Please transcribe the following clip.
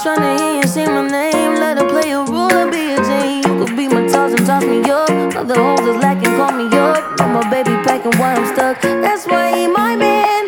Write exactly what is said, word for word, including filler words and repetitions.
tryna hear you say my name. Let her play a role and be a Jane. You could be my toss and toss me up. Other hoes is lacking, call me up. But my baby packing while I'm stuck. That's why he my man.